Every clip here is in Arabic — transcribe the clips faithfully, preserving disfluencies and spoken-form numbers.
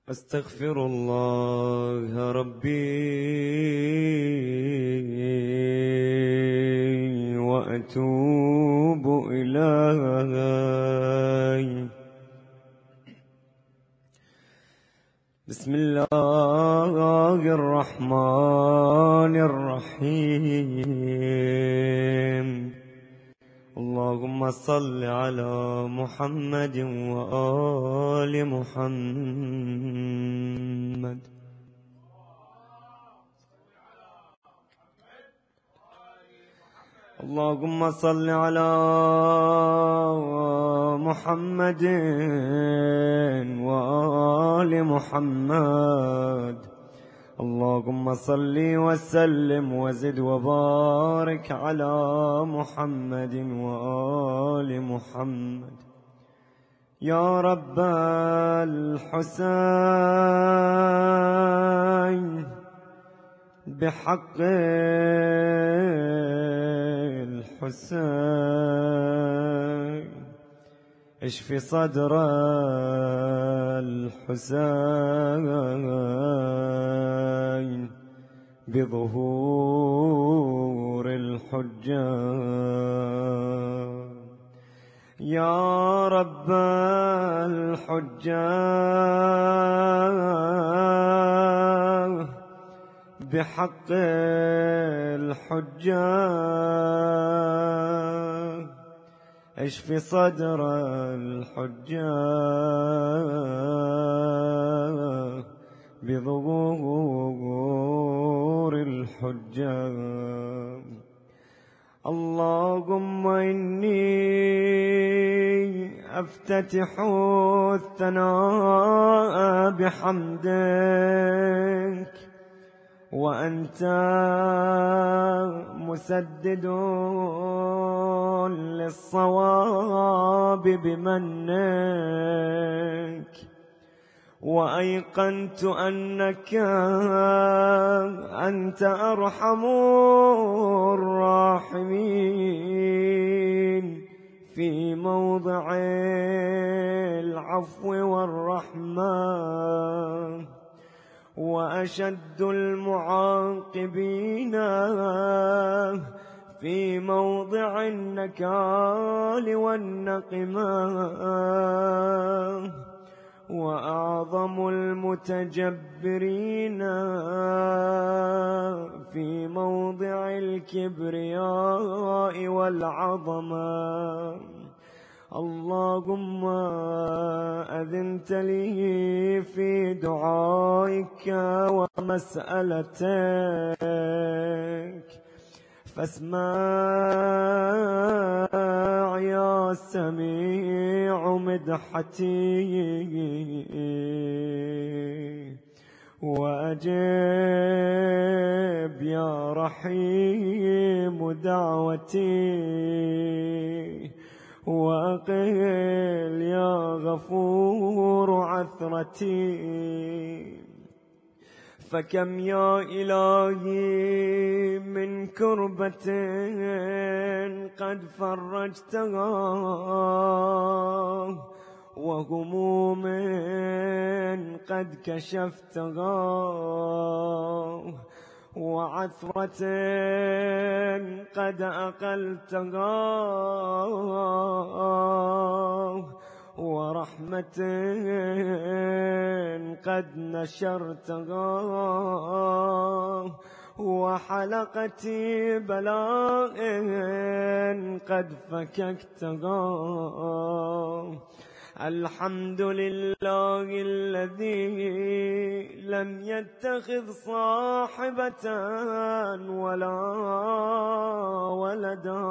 أستغفر الله ربي وأتوب إليه. بسم الله الرحمن الرحيم. اللهم صل على محمد وآل محمد. اللهم صل على محمد وآل محمد. اللهم صل وسلم وزد وبارك على محمد وآل محمد. يا رب الحسين بحق الحسين اشف صدر الحسين بظهور الحجة. يا رب الحجة بحق الحجة اشف صدر الحجة بظهور الحجة. اللهم إني أفتتح الثناء بحمدك وأنت مسدد للصواب بمنك. وأيقنت أنك أنت أرحم الراحمين في موضع العفو والرحمة، وأشد المعاقبين في موضع النكال والنقمة، وأعظم المتجبرين في موضع الكبرياء والعظمة. اللهم أذنت لي في دعائك ومسألتك فاسمع يا سميع مدحتي وأجب يا رحيم دعوتي وأقل يا غفور عثرتي. فكم يا إلهي من كربة قد فرجتها وهموم قد كشفتها وعثرة قد أقلتها ورحمة قد نشرتها وحلقة بلاء قد فككتها. الحمد لله الذي لم يتخذ صاحبة ولا ولدا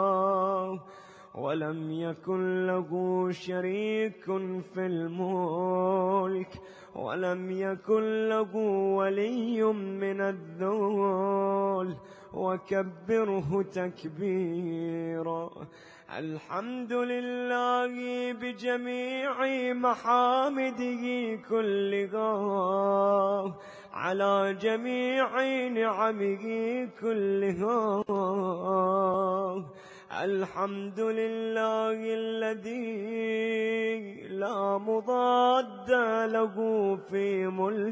ولم يكن له شريك في الملك ولم يكن له ولي من الذل وكبره تكبيرا. الحمد لله بجميع محامده كلها على جميع نعمه كلها. الحمد لله الذي لا مضاد له في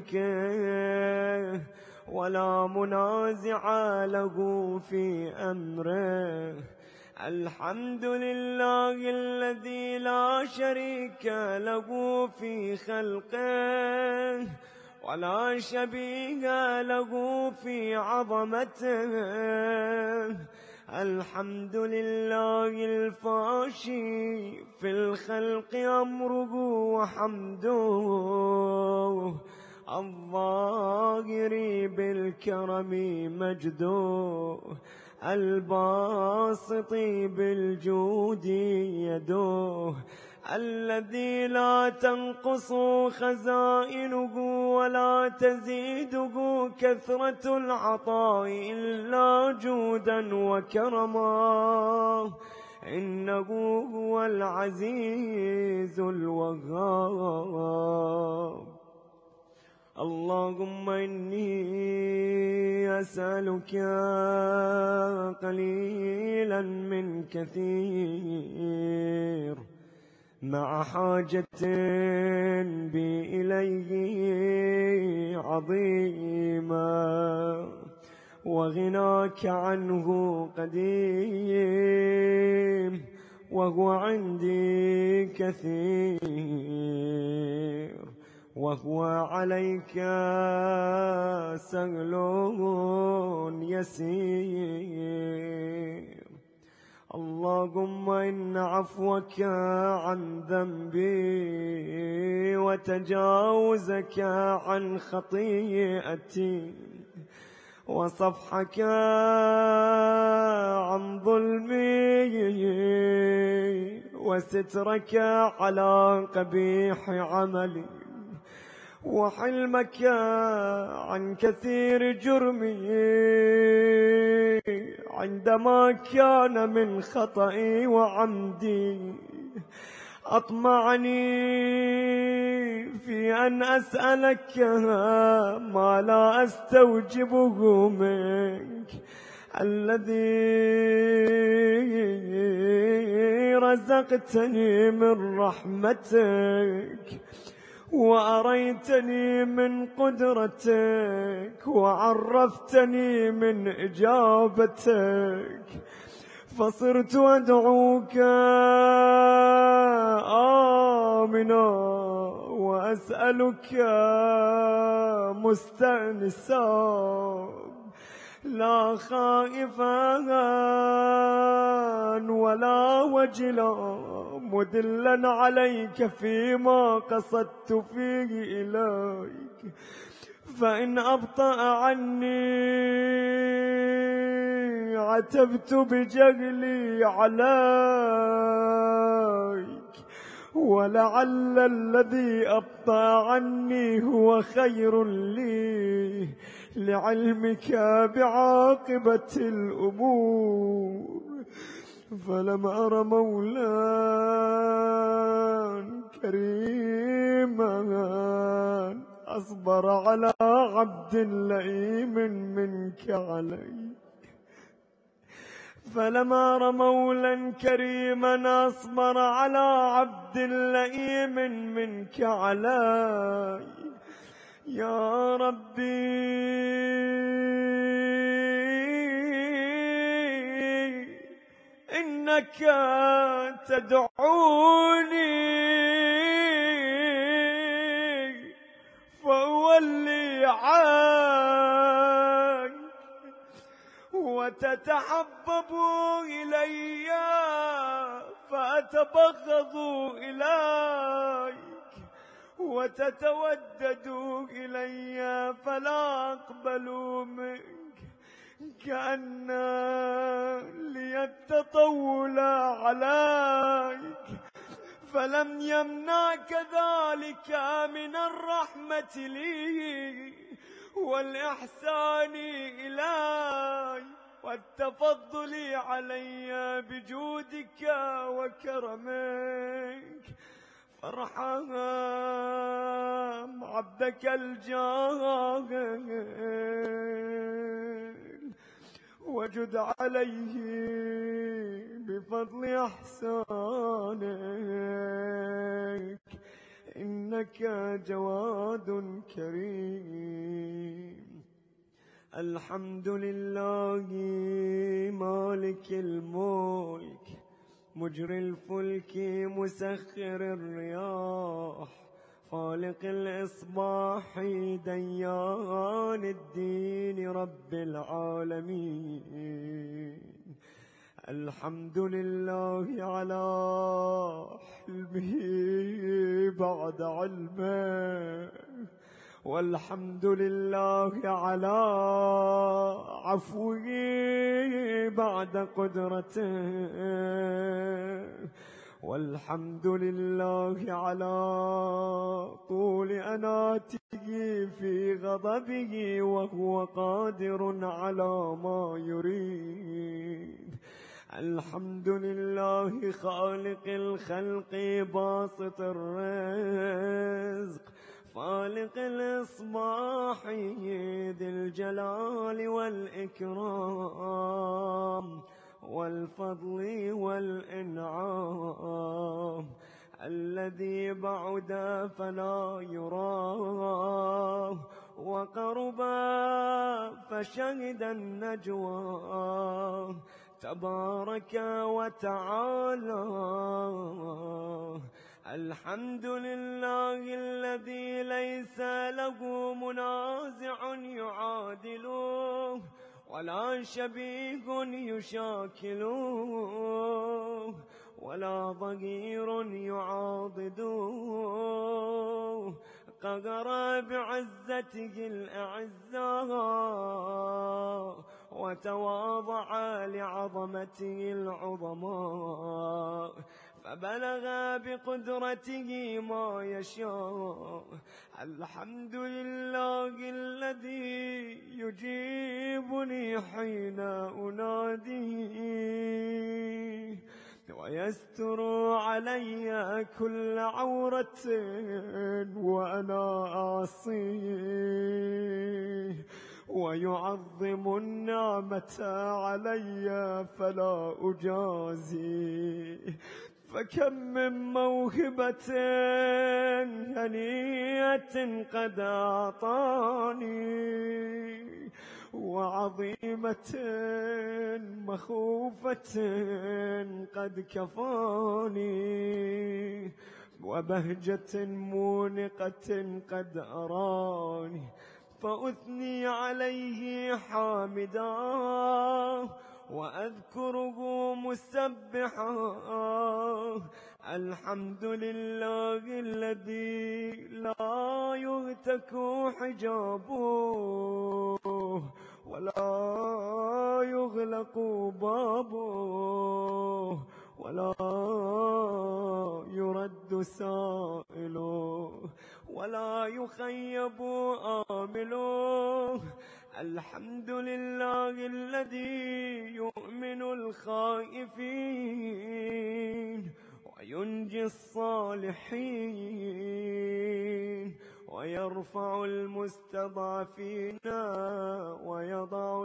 ملكه ولا منازع له في أمره. الحمد لله الذي لا شريك له في خلقه ولا شبيه له في عظمته. الحمد لله الفاشي في الخلق أمره وحمده، الظاهر بالكرم مجده، الباسط بالجود يده، الذي لا تنقص خزائنه ولا تزيده كثرة العطاء إلا جودا وكرما، إنه هو العزيز الوهاب. اللهم إني أسألك قليلا من كثير مع حاجة بي إليه عظيمة، وغناك عنه قديم، وهو عندي كثير، وهو عليك سهل يسير. اللهم إن عفوك عن ذنبي وتجاوزك عن خطيئتي وصفحك عن ظلمي وسترك على قبيح عملي وحلمك عن كثير جرمي عندما كان من خطئي وعمدي أطمعني في أن أسألك ما لا أستوجبه منك، الذي رزقتني من رحمتك وأريتني من قدرتك وعرفتني من إجابتك، فصرت أدعوك آمنا وأسألك مستأنسا لا خائفا ولا وجلا مدلا عليك فيما قصدت فيه إليك، فإن أبطأ عني عتبت بجهلي عليك، ولعل الذي أبطأ عني هو خير لي لعلمك بعاقبة الأمور. فلم أر مولا كريما أصبر على عبد لئيم منك علي، فلم أر مولا كريما أصبر على عبد لئيم منك علي. يا ربي إنك تدعوني فأولي عنك، وتتحبب إلي فأتبغض إليك، وتتودد إلي فلا أقبل منك، كأن لي التطول عليك، فلم يمنعك ذلك من الرحمة لي والإحسان إلي والتفضل علي بجودك وكرمك، فارحم عبدك الجاهل وجد عليه بفضل إحسانك، إنك جواد كريم. الحمد لله مالك الملك مجري الفلك مسخر الرياح خالق الإصباح ديان الدين رب العالمين. الحمد لله على حلمه بعد علمه، والحمد لله على عفوه بعد قدرته، والحمد لله على طول أناته في غضبه وهو قادر على ما يريد. الحمد لله خالق الخلق باسط الرزق فالق الإصباح ذي الجلال والإكرام والفضل والإنعام، الذي بعد فلا يراه وقرب فشهد النجوى، تبارك وتعالى. الحمد لله الذي ليس له منازع يعادله ولا شبيه يشاكله ولا ضغير يعاضده، قهر بعزته الأعزاء وتواضع لعظمته العظماء، فبلغ بقدرته ما يشاء. الحمد لله الذي يجيبني حين أناديه ويستر علي كل عورة وأنا أعصيه، ويعظم النعمة علي فلا أجازي. فكم من موهبة هنية قد أعطاني، وعظيمة مخوفة قد كفاني، وبهجة مونقة قد أراني، فأثني عليه حامدا وأذكره مسبحا. الحمد لله الذي لا يهتك حجابه ولا يغلق بابه ولا يرد سائله ولا يخيب آمله. الحمد لله الذي يؤمن الخائفين وينجي الصالحين ويرفع المستضعفين ويضع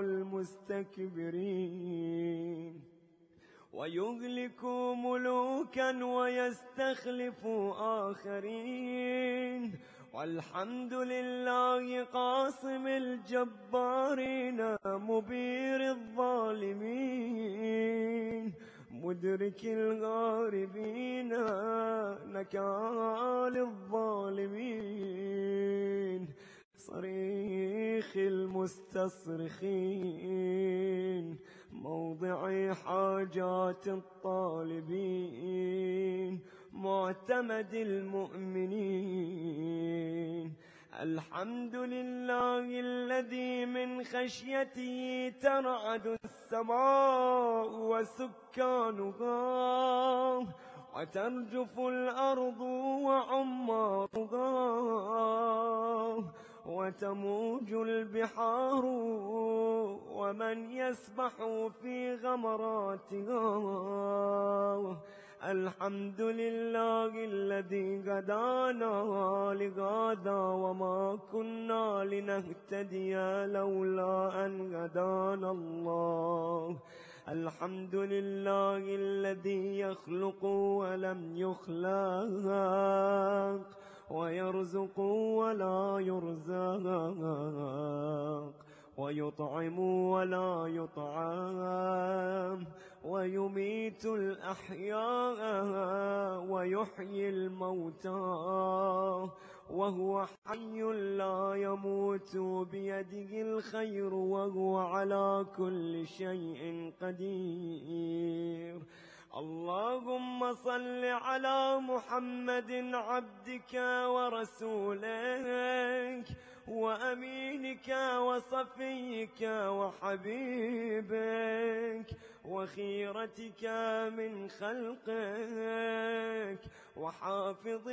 المستكبرين، ويهلك ملوكا ويستخلف آخرين. والحمد لله قاصم الجبارين مبير الظالمين مدرك الغاربين نكال الظالمين صريخ المستصرخين موضع حاجات الطالبين معتمد المؤمنين. الحمد لله الذي من خشيته ترعد السماء وسكانها وترجف الأرض وعمارها وتموج البحار ومن يسبح في غمراتها. الحمد لله الذي هدانا لهذا وما كنا لنهتدي لولا أن هدانا الله. الحمد لله الذي يخلق ولم يخلق ويرزق ولا يرزق ويطعم ولا يطعم ويميت الأحياء ويحيي الموتى وهو حي لا يموت بيده الخير وهو على كل شيء قدير. اللهم صل على محمد عبدك ورسولك وأمينك وصفيك وحبيبك وخيرتك من خلقك وحافظ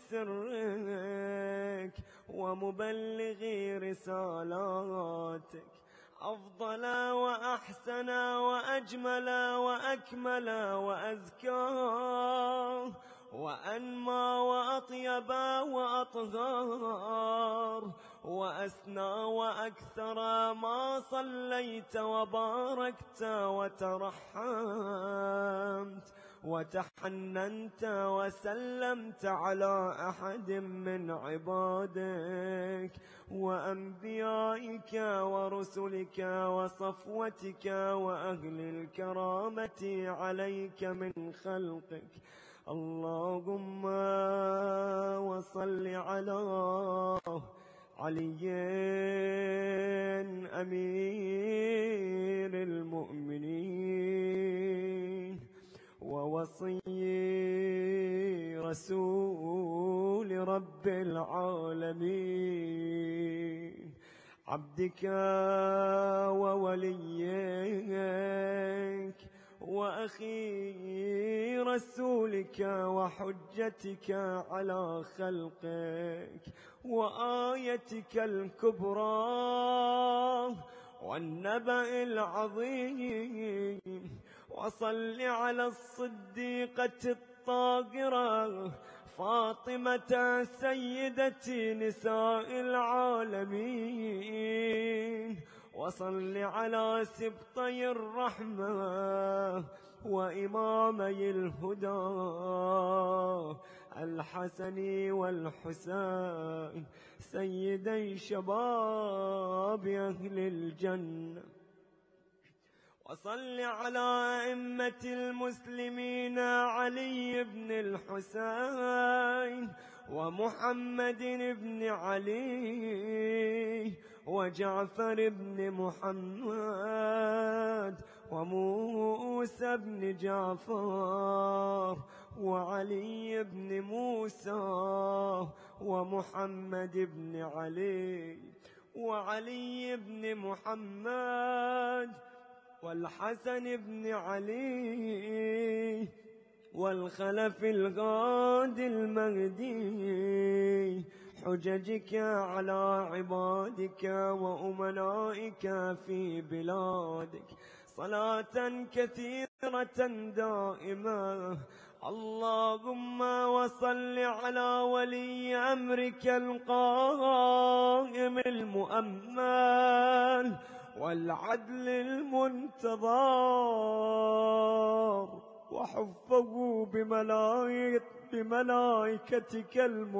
سرك ومبلغ رسالاتك أفضل وأحسن وأجمل وأكمل وأزكى وأنمى وأطيب وأطهار وأسنى وأكثر ما صليت وباركت وترحمت وتحننت وسلمت على أحد من عبادك وأنبيائك ورسلك وصفوتك وأهل الكرامة عليك من خلقك. اللهم وصل على علي أمير المؤمنين ووصي رسول رب العالمين عبدك ووليك وأخي رسولك وحجتك على خلقك وآيتك الكبرى والنبأ العظيم. وصل على الصديقة الطاهرة فاطمة سيدة نساء العالمين. وصل على سبطي الرحمة وإمامي الهدى الحسن والحسين سيدي شباب أهل الجنة. وصل على أئمة المسلمين علي بن الحسين ومحمد بن علي وجعفر بن محمد وموسى بن جعفر وعلي بن موسى ومحمد بن علي وعلي بن محمد والحسن بن علي والخلف الغادي المهدي حججك على عبادك وأمنائك في بلادك صلاة كثيرة دائمة. اللهم وصل على ولي أمرك القائم المؤمل والعدل المنتظر وحفظه بملائكتك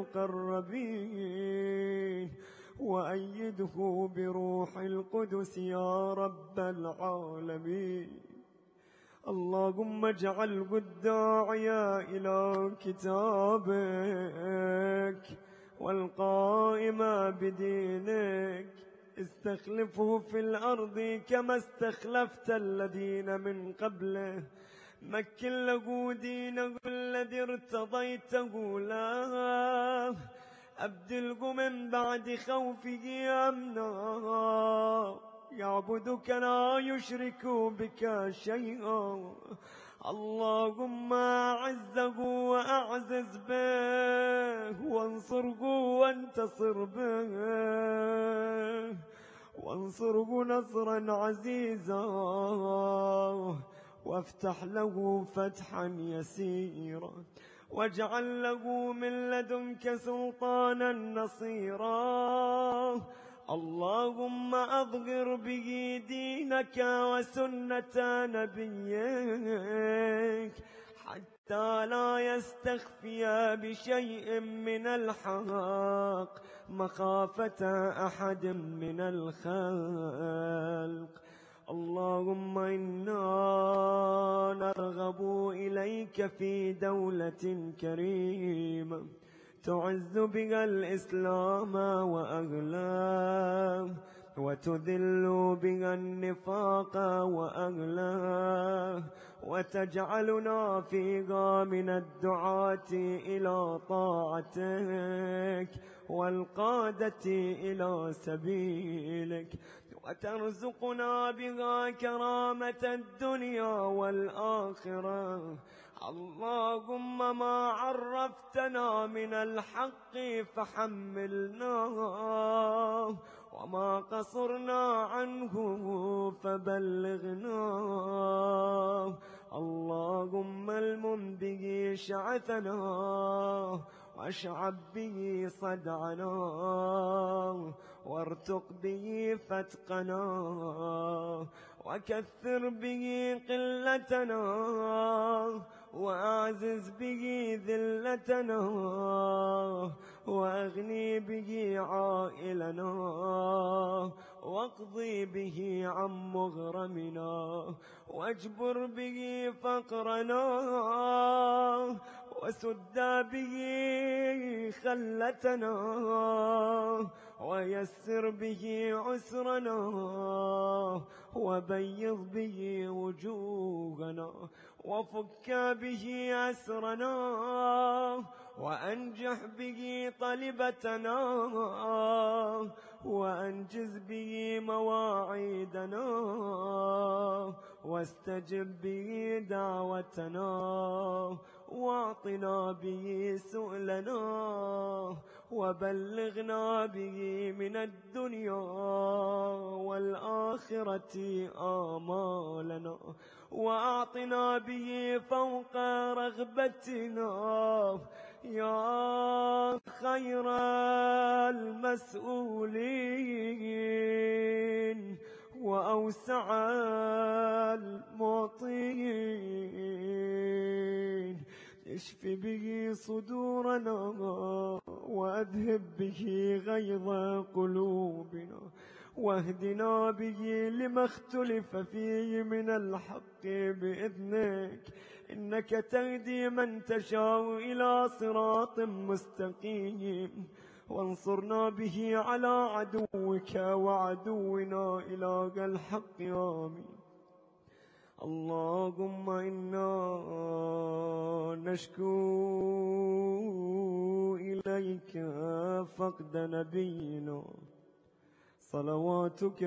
المقربين وأيده بروح القدس يا رب العالمين. اللهم اجعل الداعيا إلى كتابك والقائم بدينك استخلفه في الأرض كما استخلفت الذين من قبله. مكن له دينه الذي ارتضيته له أبدله من بعد خوفه أمنا يعبدك لا يشرك بك شيئا. اللهم أعزه وأعزز به وانصره وانتصر به وانصره نصرا عزيزا وافتح له فتحا يسيرا واجعل له من لدنك سلطانا نصيرا. اللهم أظهر به دينك وسنة نبيك حتى لا يستخفي بشيء من الحق مخافة أحد من الخلق. اللهم إنا نرغب إليك في دولة كريمة تعز بها الإسلام وأهله وتذل بها النفاق وأهله وتجعلنا فيها من الدعاة إلى طاعتك والقادة إلى سبيلك وترزقنا بها كرامة الدنيا والآخرة. اللهم ما عرفتنا من الحق فحملناه وما قصرنا عنه فبلغناه. اللهم المم به شعثنا واشعب به صدعنا وارتق به فتقنا وكثر به قلتنا وأعزز به ذلتنا وأغني به عائلنا واقضي به عن مغرمنا واجبر به فقرنا وسد به خلتنا ويسر به عسرنا وبيض به وجوهنا وفك به أسرنا وأنجح به طلبتنا وأنجز به مواعيدنا واستجب به دعوتنا واعطنا به سؤلنا وبلغنا به من الدنيا والآخرة آمالنا وأعطنا به فوق رغبتنا يا خير المسؤولين وأوسع المعطين. اشف به صدورنا وأذهب به غيظ قلوبنا واهدنا به لما اختلف فيه من الحق بإذنك إنك تهدي من تشاء إلى صراط مستقيم. وانصرنا به على عدوك وعدونا إله الحق آمين. اللهم إنا نشكو إليك فقد نبينا صلواتك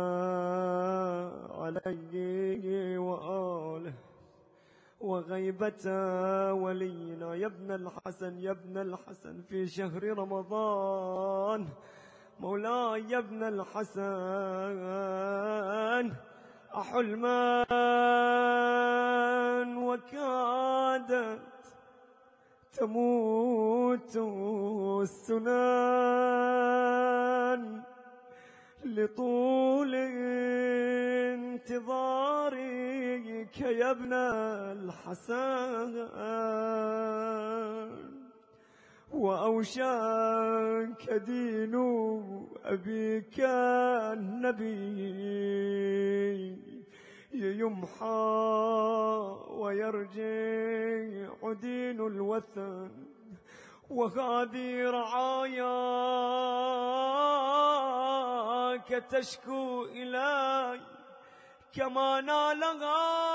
عليه وآله وغيبة ولينا يا ابن الحسن يا ابن الحسن في شهر رمضان. مولاي يا ابن الحسن أحلما وكادت تموت السنان لطول انتظارك يا ابن الحسن وأوشاك دين أبيك النبي يمحى ويرجع دين الوثن وهذه رعاياك تشكو إلي كما نالها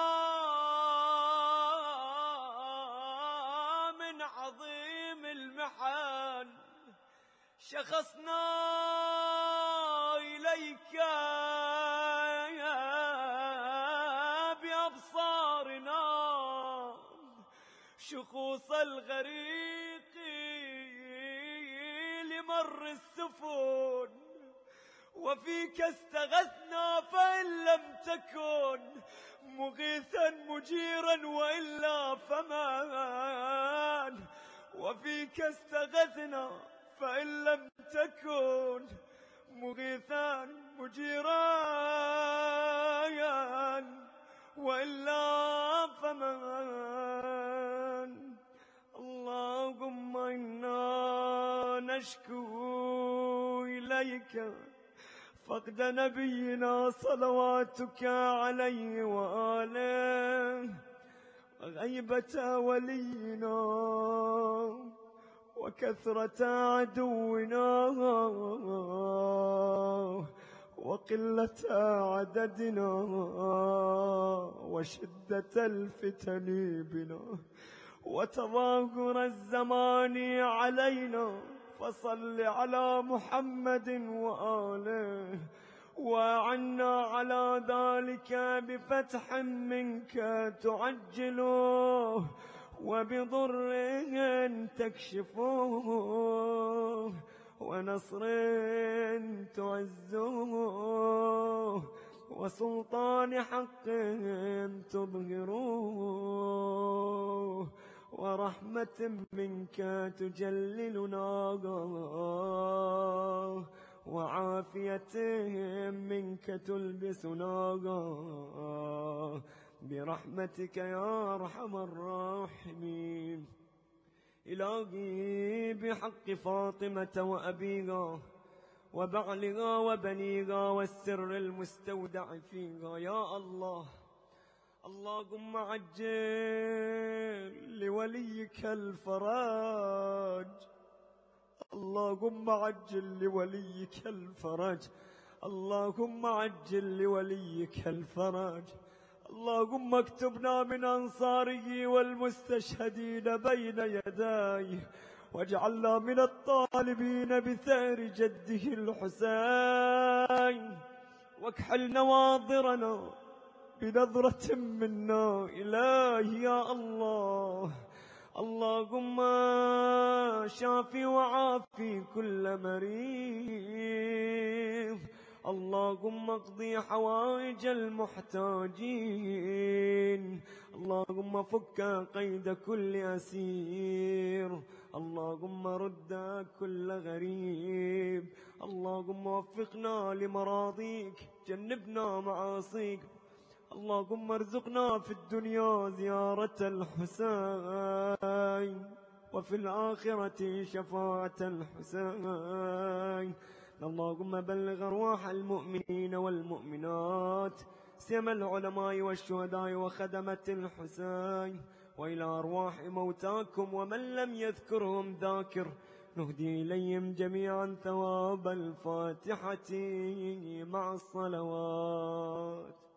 من عظيم المحن. شخصنا إليك بأبصارنا شخوص الغريق لمر السفن وفيك استغثنا فإن لم تكن مغيثا مجيرا وإلا فمن. وفيك استغثنا فإن لم تكن مغيثا مجيرا وإلا فمن. اللهم إنا نشكو إليك فقد نبينا صلواتك عليه وآله، وغيبة ولينا، وكثرة عدونا، وقلة عددنا، وشدة الفتن بنا، وتظاهر الزمان علينا. فصل على محمد وآله، وعنا على ذلك بفتح منك تعجله، وبضر تكشفه، ونصر تعزه، وسلطان حق تظهره، ورحمة منك تجللنا، وعافية منك تلبسنا، برحمتك يا أرحم الراحمين. إلهي بحق فاطمة وأبيها وبعلها وبنيها والسر المستودع فيها، يا الله اللهم عجل لوليك الفرج، اللهم عجل لوليك الفرج، اللهم عجل لوليك الفرج. اللهم اكتبنا من أنصاره والمستشهدين بين يديه، واجعلنا من الطالبين بثأر جده الحسين، واكحل نواظرنا بنظرة منا إلهي يا الله. اللهم شافي وعافي كل مريض، اللهم اقضي حوائج المحتاجين، اللهم فك قيد كل أسير، اللهم رد كل غريب، اللهم وفقنا لمراضيك، جنبنا معاصيك، اللهم ارزقنا في الدنيا زيارة الحسين، وفي الآخرة شفاعة الحسين. اللهم بلغ أرواح المؤمنين والمؤمنات سيما العلماء والشهداء وخدمة الحسين، وإلى أرواح موتاكم ومن لم يذكرهم ذاكر، نهدي إليهم جميعا ثواب الفاتحة مع الصلوات.